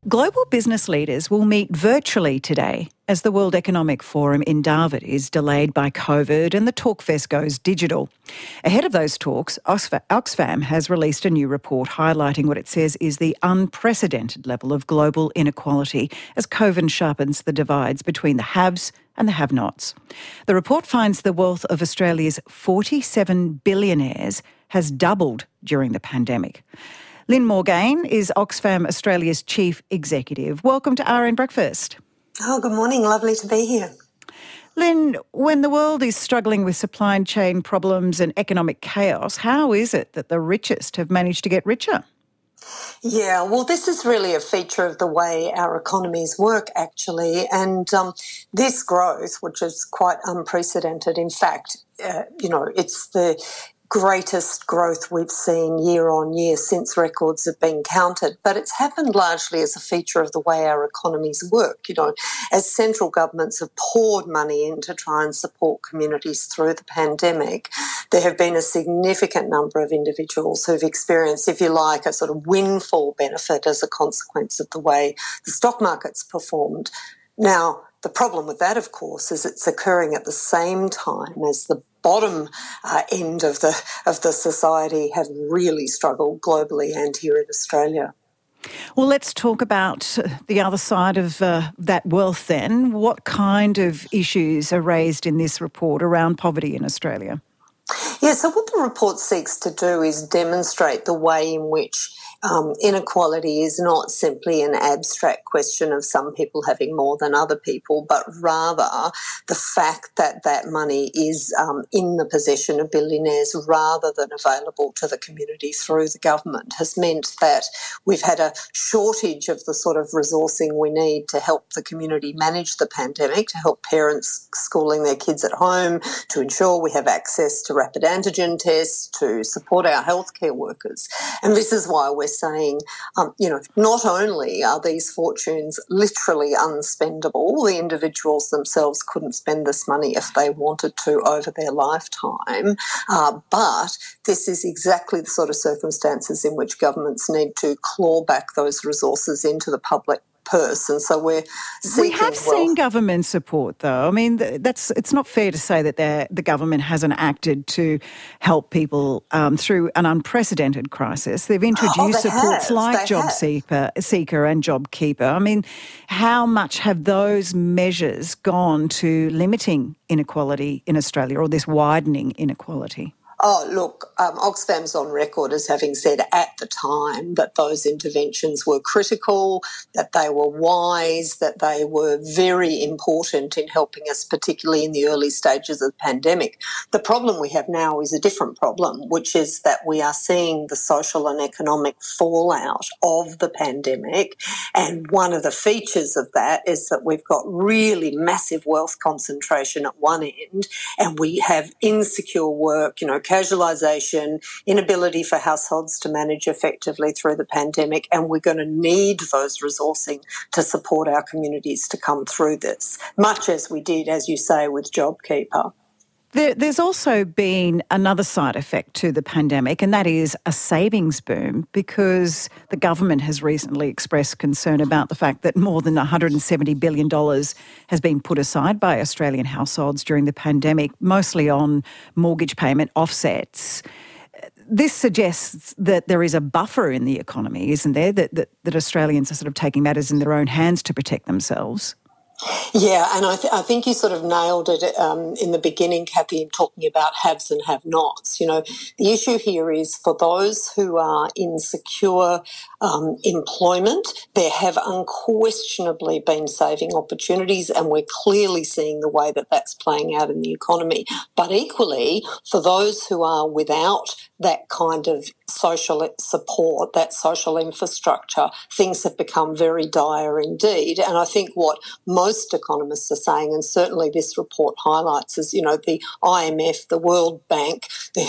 Global business leaders will meet virtually today as the World Economic Forum in Davos is delayed by COVID and the Talkfest goes digital. Ahead of those talks, Oxfam has released a new report highlighting what it says is the unprecedented level of global inequality as COVID sharpens the divides between the haves and the have-nots. The report finds the wealth of Australia's 47 billionaires has doubled during the pandemic. Lynn Morgaine is Oxfam Australia's Chief Executive. Welcome to RN Breakfast. Oh, good morning. Lovely to be here. Lynn, when the world is struggling with supply chain problems and economic chaos, how is it that the richest have managed to get richer? Yeah, well, this is really a feature of the way our economies work, actually. And this growth, which is quite unprecedented, in fact, it's the greatest growth we've seen year on year since records have been counted. But it's happened largely as a feature of the way our economies work. As central governments have poured money in to try and support communities through the pandemic, there have been a significant number of individuals who've experienced, if you like, a sort of windfall benefit as a consequence of the way the stock market's performed. Now, the problem with that, of course, is it's occurring at the same time as the bottom end of the society have really struggled globally and here in Australia. Well, let's talk about the other side of that wealth then. What kind of issues are raised in this report around poverty in Australia? Yeah, so what the report seeks to do is demonstrate the way in which inequality is not simply an abstract question of some people having more than other people, but rather the fact that that money is in the possession of billionaires rather than available to the community through the government has meant that we've had a shortage of the sort of resourcing we need to help the community manage the pandemic, to help parents schooling their kids at home, to ensure we have access to rapid antigen tests, to support our healthcare workers. And this is why we're saying, not only are these fortunes literally unspendable, the individuals themselves couldn't spend this money if they wanted to over their lifetime, but this is exactly the sort of circumstances in which governments need to claw back those resources into the public purse. And so we're seeking We have seen government support, though. I mean, it's not fair to say that the government hasn't acted to help people through an unprecedented crisis. They've introduced supports like JobSeeker and JobKeeper. I mean, how much have those measures gone to limiting inequality in Australia, or this widening inequality? Oh, look, Oxfam's on record as having said at the time that those interventions were critical, that they were wise, that they were very important in helping us, particularly in the early stages of the pandemic. The problem we have now is a different problem, which is that we are seeing the social and economic fallout of the pandemic. And one of the features of that is that we've got really massive wealth concentration at one end, and we have insecure work, casualisation, inability for households to manage effectively through the pandemic, and we're going to need those resourcing to support our communities to come through this, much as we did, as you say, with JobKeeper. There's also been another side effect to the pandemic, and that is a savings boom, because the government has recently expressed concern about the fact that more than $170 billion has been put aside by Australian households during the pandemic, mostly on mortgage payment offsets. This suggests that there is a buffer in the economy, isn't there, that Australians are sort of taking matters in their own hands to protect themselves? Yeah, and I think you sort of nailed it in the beginning, Kathy, in talking about haves and have-nots. The issue here is for those who are in secure employment, there have unquestionably been saving opportunities, and we're clearly seeing the way that that's playing out in the economy. But equally, for those who are without that kind of social support, that social infrastructure, things have become very dire indeed. And I think what most economists are saying, and certainly this report highlights, is, the IMF, the World Bank,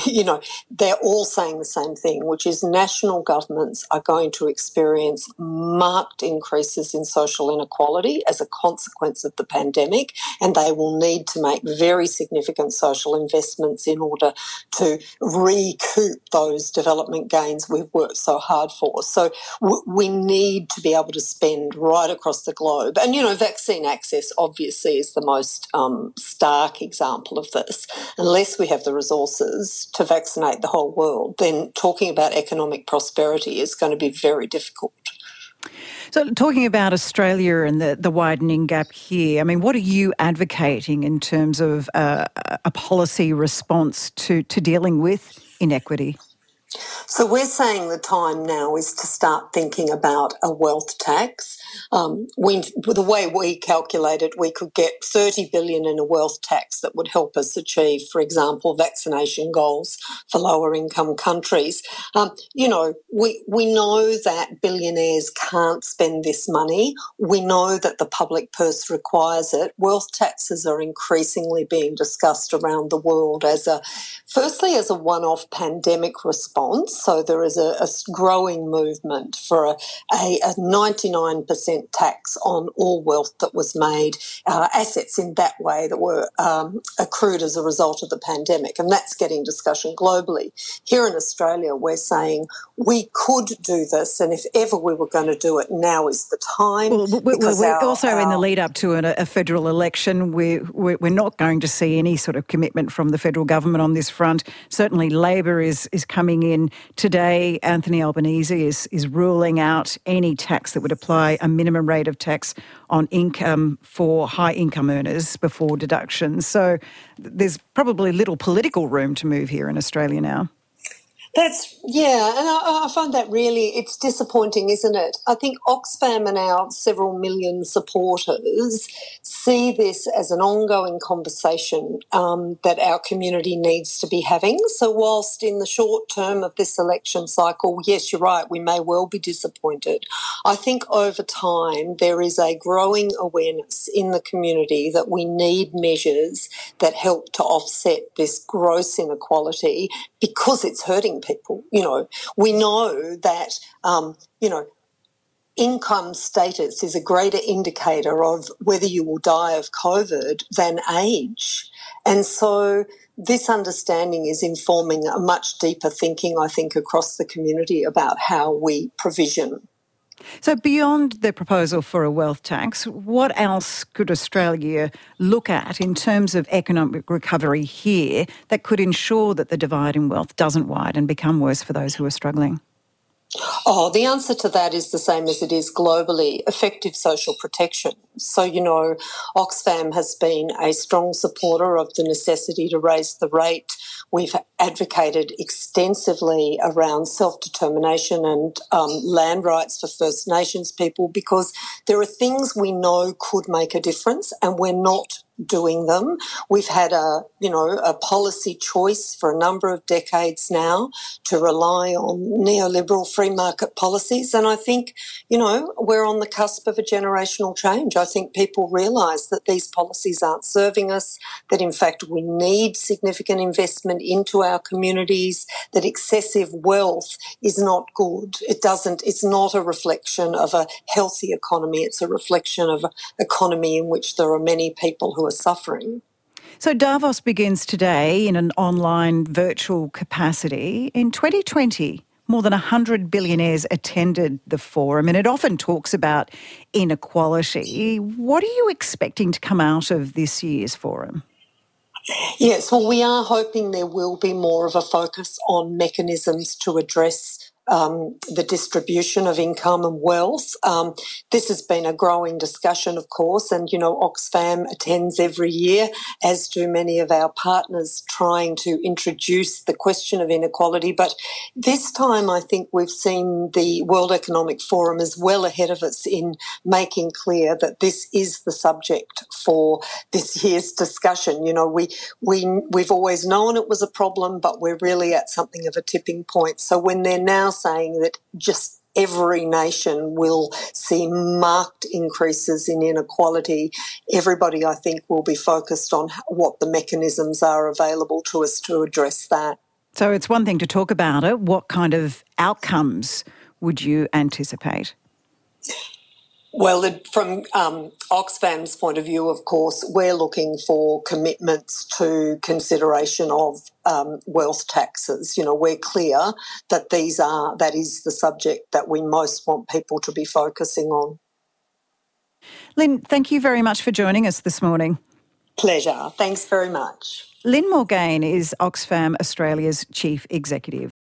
they're all saying the same thing, which is national governments are going to experience marked increases in social inequality as a consequence of the pandemic, and they will need to make very significant social investments in order to recoup recoup those development gains we've worked so hard for. So we need to be able to spend right across the globe. And, vaccine access obviously is the most stark example of this. Unless we have the resources to vaccinate the whole world, then talking about economic prosperity is going to be very difficult. So talking about Australia and the widening gap here, I mean, what are you advocating in terms of a policy response to dealing with inequity? So we're saying the time now is to start thinking about a wealth tax. The way we calculate it, we could get $30 billion in a wealth tax that would help us achieve, for example, vaccination goals for lower income countries. We know that billionaires can't spend this money. We know that the public purse requires it. Wealth taxes are increasingly being discussed around the world firstly as a one-off pandemic response. So there is a growing movement for a 99% tax on all wealth that was made, assets in that way that were accrued as a result of the pandemic. And that's getting discussion globally. Here in Australia, we're saying we could do this, and if ever we were going to do it, now is the time. Well, we're also in the lead up to a federal election. We're not going to see any sort of commitment from the federal government on this front. Certainly Labor is coming in today. Anthony Albanese is ruling out any tax that would apply a minimum rate of tax on income for high income earners before deductions. So there's probably little political room to move here in Australia now. And I find that it's disappointing, isn't it? I think Oxfam and our several million supporters see this as an ongoing conversation that our community needs to be having. So whilst in the short term of this election cycle, yes, you're right, we may well be disappointed, I think over time there is a growing awareness in the community that we need measures that help to offset this gross inequality because it's hurting people. We know that, income status is a greater indicator of whether you will die of COVID than age. And so this understanding is informing a much deeper thinking, I think, across the community about how we provision. So beyond the proposal for a wealth tax, what else could Australia look at in terms of economic recovery here that could ensure that the divide in wealth doesn't widen and become worse for those who are struggling? The answer to that is the same as it is globally, effective social protection. So, Oxfam has been a strong supporter of the necessity to raise the rate. We've advocated extensively around self-determination and land rights for First Nations people because there are things we know could make a difference and we're not doing them. We've had a policy choice for a number of decades now to rely on neoliberal free market policies. And I think, we're on the cusp of a generational change. I think people realise that these policies aren't serving us, that in fact we need significant investment into our communities, that excessive wealth is not good. It's not a reflection of a healthy economy. It's a reflection of an economy in which there are many people who are suffering. So Davos begins today in an online virtual capacity. In 2020, more than 100 billionaires attended the forum, and it often talks about inequality. What are you expecting to come out of this year's forum? Yes, well, we are hoping there will be more of a focus on mechanisms to address the distribution of income and wealth. This has been a growing discussion, of course, and, Oxfam attends every year, as do many of our partners, trying to introduce the question of inequality. But this time, I think we've seen the World Economic Forum is well ahead of us in making clear that this is the subject for this year's discussion. We've always known it was a problem, but we're really at something of a tipping point. So when they're now saying that just every nation will see marked increases in inequality, everybody, I think, will be focused on what the mechanisms are available to us to address that. So it's one thing to talk about it. What kind of outcomes would you anticipate? Well, from Oxfam's point of view, of course, we're looking for commitments to consideration of wealth taxes. You know, we're clear that that is the subject that we most want people to be focusing on. Lynn, thank you very much for joining us this morning. Pleasure. Thanks very much. Lynn Morgain is Oxfam Australia's Chief Executive.